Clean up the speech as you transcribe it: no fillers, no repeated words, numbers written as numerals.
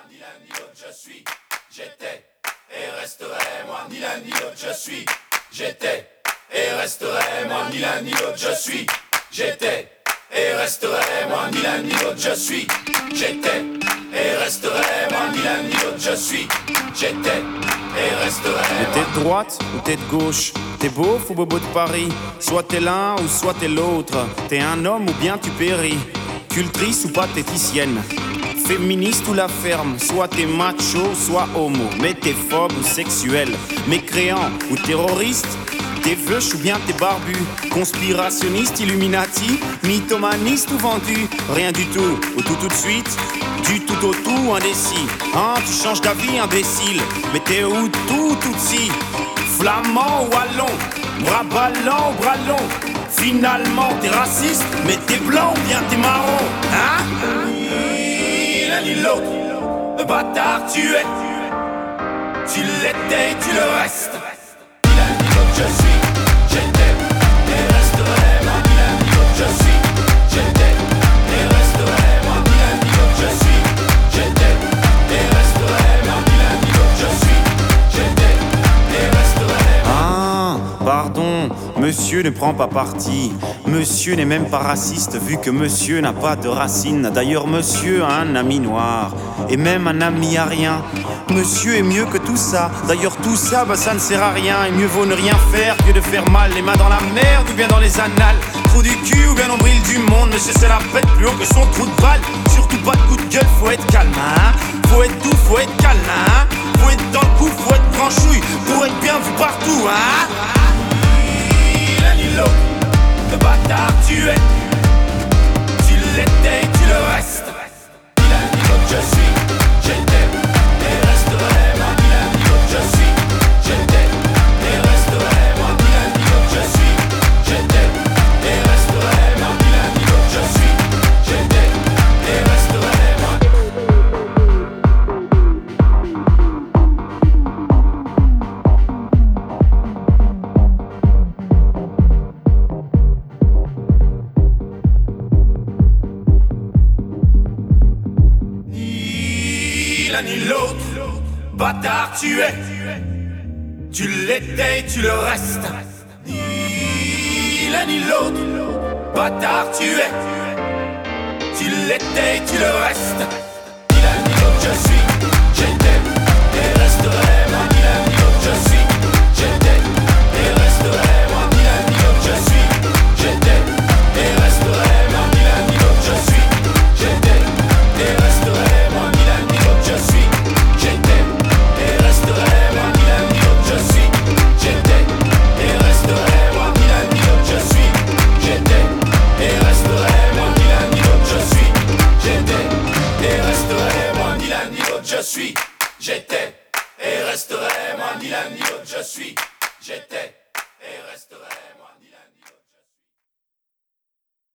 ni l'un ni l'autre je suis, j'étais et resterai. Moi ni l'un ni l'autre je suis, j'étais et resterai. Moi ni l'un ni l'autre je suis, j'étais et resterai. Moi ni l'un ni l'autre je suis, j'étais et resterai. Moi ni l'un ni l'autre je suis, j'étais et resterai. Mais t'es de droite ou t'es de gauche? T'es beauf ou bobo de Paris? Soit t'es l'un ou soit t'es l'autre. T'es un homme ou bien tu péris. Cultrice ou pathéticienne, féministe ou la ferme. Soit t'es macho, soit homo. Mais t'es phobe ou sexuel, mécréant ou terroriste. T'es veuche ou bien t'es barbu. Conspirationniste, illuminati, mythomaniste ou vendu. Rien du tout ou tout de suite. Du tout au tout, indécis. Hein, tu changes d'avis, imbécile. Mais t'es où tout si. Flamand ou wallon, bras ballants ou bras longs. Finalement t'es raciste, mais t'es blanc ou bien t'es marron. Hein? Ni l'un ni l'autre, le bâtard tu es. Tu l'étais, tu le restes. Ni l'un ni l'autre je suis, j'étais et resterai. Moi ni l'un ni l'autre je suis, j'étais et resterai. Moi ni l'un ni l'autre je suis, j'étais et resterai. Moi ni l'un ni l'autre je suis, j'étais et resterai. Ah, pardon, monsieur ne prend pas parti. Monsieur n'est même pas raciste vu que monsieur n'a pas de racines. D'ailleurs monsieur a un ami noir et même un ami arien. Monsieur est mieux que tout ça. D'ailleurs tout ça, ça ne sert à rien. Et mieux vaut ne rien faire que de faire mal. Les mains dans la merde ou bien dans les annales. Trou du cul ou bien nombril du monde. Monsieur c'est la pète plus haut que son trou de balle. Surtout pas de coup de gueule, faut être calme hein. Faut être doux, faut être câlin hein. Faut être dans le coup, faut être branchouille. Pour être bien vu partout hein. Ni l'un ni l'autre, le bâtard tu es. Tu l'étais, tu le restes. Ni l'un ni l'autre je suis, j'étais et resterai. Moi ni l'un ni l'autre je suis, j'étais et resterai. Moi ni l'un ni l'autre je suis, j'étais et resterai. Moi ni l'un ni l'autre je suis, j'étais et resterai. Ni l'un ni l'autre, bâtard tu es. Tu l'étais, tu le restes. Ni l'un ni l'autre, bâtard tu es. Tu l'étais, tu le restes. Ni l'un ni l'autre je suis, j'étais et resterai. Moi ni l'un ni l'autre je suis, j'étais et resterai. Moi ni l'un ni l'autre je suis, j'étais et resterai. Moi ni l'un ni l'autre je suis, j'étais et resterai. Moi ni l'un ni l'autre je suis, j'étais et resterai. Moi ni l'un ni l'autre je suis, j'étais et resterai. Moi ni l'un ni l'autre je suis, j'étais et resterai. Moi ni l'un ni l'autre je suis, j'étais et resterai. Moi ni l'un ni l'autre je suis, j'étais et resterai. Moi ni l'un ni l'autre je suis, j'étais